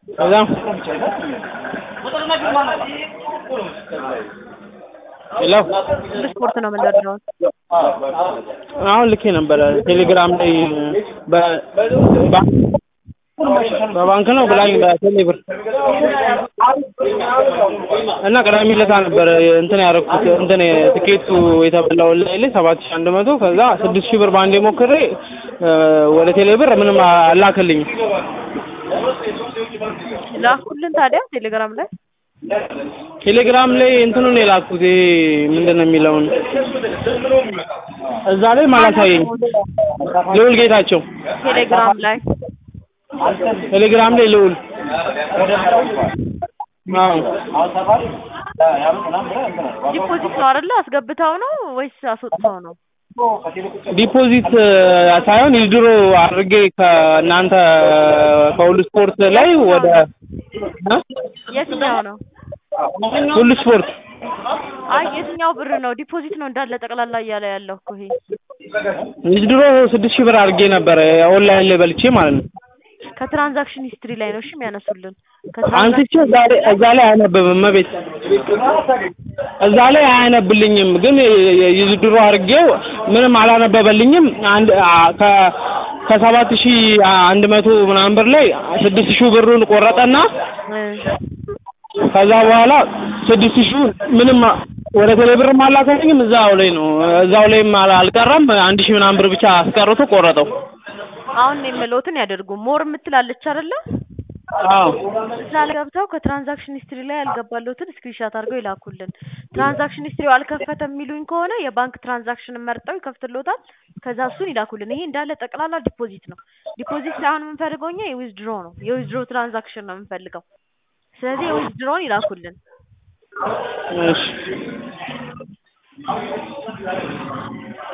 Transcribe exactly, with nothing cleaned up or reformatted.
ከዛ ሄሎ ስፖርት ነው የምንደርደው። አሁን ልኬ ነበር ቴሌግራም ላይ በ በባንክ ነው ብላኝ በቴሌብር እና ቅዳሜ ዕለት ነበር እንትን ያደረኩት እንትን ትኬቱ የተበላው ላይ ሰባት ሺህ አንድ መቶ ከዛ ስድስት ሺህ ብር ባንዴ ሞክሬ ወደ ቴሌብር ምንም አላከልኝም። ላኩልን ታዲያ ቴሌግራም ላይ ቴሌግራም ላይ እንትኑን የላኩት ምንድነው የሚለውን እዛ ላይ ማላሳየኝ ልዑል ጌታቸው ቴሌግራም ላይ ቴሌግራም ላይ ልዑል አዎ ዲፖዚት ነው አይደል? አስገብተው ነው ወይስ አስወጥተው ነው? ዲፖዚት ሳይሆን ይድሮ አድርጌ ከእናንተ ከሁሉ ስፖርት ላይ ወደ የትኛው ነው? ሁሉ ስፖርት አይ የትኛው ብር ነው? ዲፖዚት ነው እንዳለ ጠቅላላ እያለ ያለው እኮ ይሄ ይድሮ ስድስት ሺህ ብር አድርጌ ነበር ኦንላይን ላይ በልቼ ማለት ነው። ከትራንዛክሽን ሂስትሪ ላይ ነው እሺ የሚያነሱልን። አንስቼ ዛሬ እዛ ላይ አያነብብም መቤት እዛ ላይ አያነብልኝም ግን ይድሮ አድርጌው ምንም አላነበበልኝም። አንድ ከ ከሰባት ሺህ አንድ መቶ ምናምን ብር ላይ ስድስት ሺህ ብሩን ቆረጠና ከዛ በኋላ ስድስት ሺህ ምንም ወደ ቴሌብርም አላከኝም እዛው ላይ ነው እዛው ላይም አልቀረም አንድ ሺህ ምናምን ብር ብቻ አስቀርቶ ቆረጠው። አሁን የምለውትን ያደርጉ ሞር የምትላለች አይደለ? አዎ እዛ ላይ ገብተው ከትራንዛክሽን ሂስትሪ ላይ ያልገባሉትን ስክሪንሾት አድርገው ይላኩልን። ትራንዛክሽን ሂስትሪው አልከፈተም የሚሉኝ ከሆነ የባንክ ትራንዛክሽን መርጠው ይከፍትልዎታል። ከዛ እሱን ይላኩልን። ይሄ እንዳለ ጠቅላላ ዲፖዚት ነው። ዲፖዚት ሳይሆን የምንፈልገው እኛ የዊዝድሮ ነው። የዊዝድሮ ትራንዛክሽን ነው የምንፈልገው። ስለዚህ የዊዝድሮን ይላኩልን። እሺ